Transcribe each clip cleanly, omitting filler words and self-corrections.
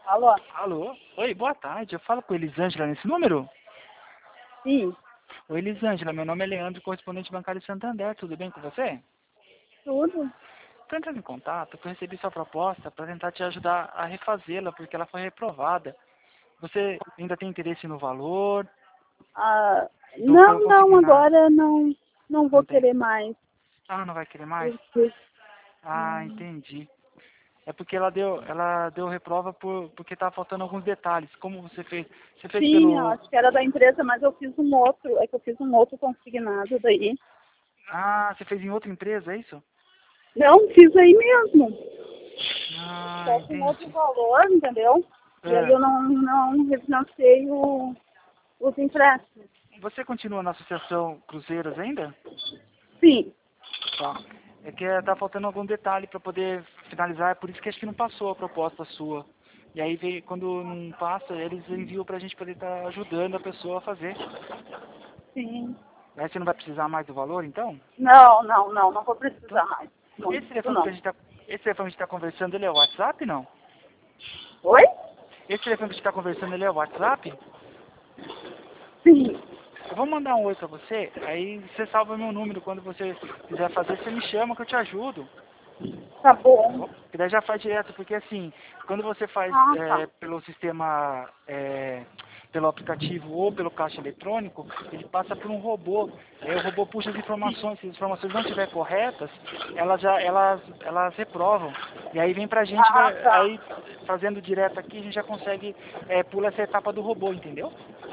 Alô? Alô? Oi, boa tarde. Eu falo com Elisângela nesse número? Sim, Oi, Elisângela. Meu nome é Leandro, correspondente bancário de Santander. Tudo bem com você? tudo. Estou entrando em contato porque eu recebi sua proposta para tentar te ajudar a refazê-la, porque ela foi reprovada. Você ainda tem interesse no valor? Ah, Do não, não, consignado? agora não vou Não tem. querer mais. Ah, não vai querer mais? Porque, Ah, entendi. É porque ela deu reprova porque estava faltando alguns detalhes. Como você fez? Você fez sim, eu pelo... acho que era da empresa, mas eu fiz um outro, é que eu fiz um outro consignado daí. Ah, você fez em outra empresa, é isso? Não, fiz aí mesmo. Ah, Só com outro entendi. valor, entendeu? E aí É. eu não refinancei os empréstimos. Você continua na Associação Cruzeiros ainda? Sim, Tá. É que tá faltando algum detalhe para poder finalizar, é por isso que acho que não passou a proposta sua. E aí, quando não passa, eles enviam pra gente poder estar ajudando a pessoa a fazer. sim. Aí você não vai precisar mais do valor, então? Não vou Então, precisar mais. esse Muito telefone que a não. gente tá, esse telefone que a gente tá conversando, ele é o WhatsApp, não? Oi? Esse telefone que a gente tá conversando, ele é o WhatsApp? Sim, Eu vou mandar um oi pra você, aí você salva meu número. Quando você quiser fazer, você me chama que eu te ajudo. tá Tá bom. bom? Que daí já faz direto, porque assim, quando você faz Ah, tá. pelo sistema, pelo aplicativo ou pelo caixa eletrônico, ele passa por um robô. Aí o robô puxa as informações. Se as informações não estiverem corretas, elas reprovam. E aí vem pra gente, Ah, tá. aí fazendo direto aqui, a gente já consegue pular essa etapa do robô, entendeu?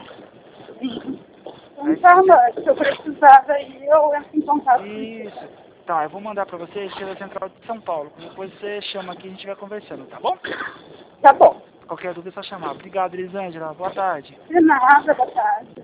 Aí se Então, quiser. se eu precisar, daí eu entro em contato contigo. Isso. Tá, eu vou mandar pra você, Estrela Central de São Paulo. Depois você chama aqui e a gente vai conversando, tá bom? Tá bom. Qualquer dúvida é só chamar. Obrigado, Elisângela. Boa tarde. De nada, boa tarde.